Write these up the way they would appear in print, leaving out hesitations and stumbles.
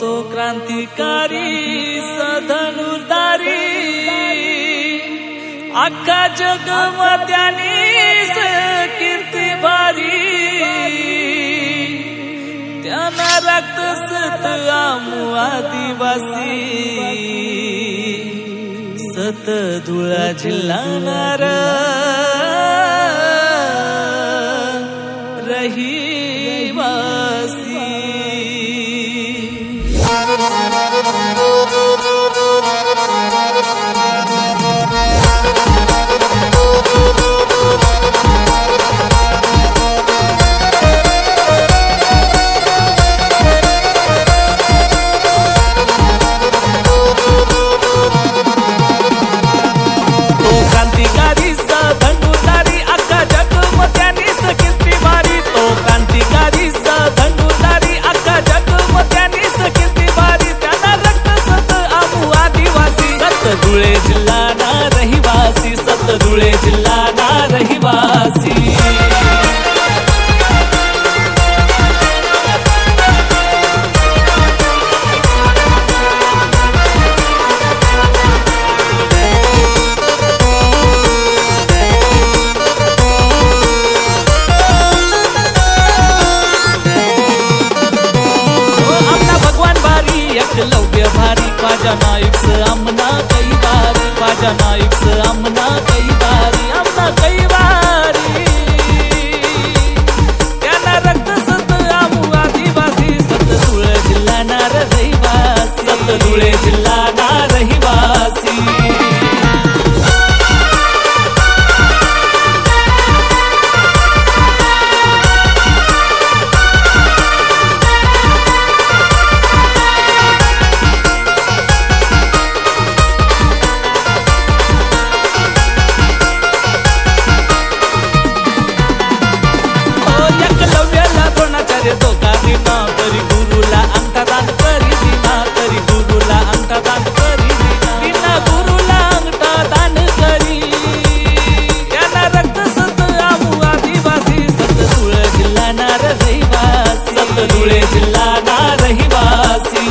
तो क्रांतिकारी सधनुर्धारी अख्खा जगमा त्यानीच कीर्ती भारी त्याना रक्त सत आमु आदिवासी सत धुळा जिल्हाणार रहिवासी धुळे जिल्हा ना रहिवासी सत धुळे जिल्हा ना रहिवासी आमना भगवान भारी एकलव्य भारी ख्वाजा नाईक आमना कई बारी ख्वाजा नाईक आमना कई बारी आमना कई बारी त्याना रक्त सत आमु आदिवासी सत धुळे जिल्हा ना रहिवासी सत धुळे जिल्हा ना रहिवासी करी गुरुला अंगठादान करी दिना करी गुरुला अंगठादान करी दिना गुरुला अंगठादान करी त्याना रक्त सत आमु आदिवासी सत धुळे जिल्हा ना रहिवासी सत धुळे जिल्हा ना रहिवासी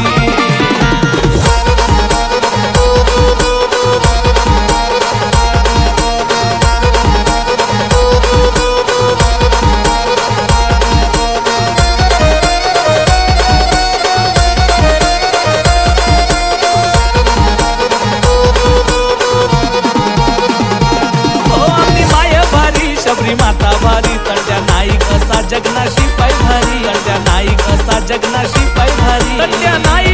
माता भारी तंड्या नाईक असा जगना शिपाई भारी तंड्या नाईक असा जगना शिपाई भारी तंड्या नाईक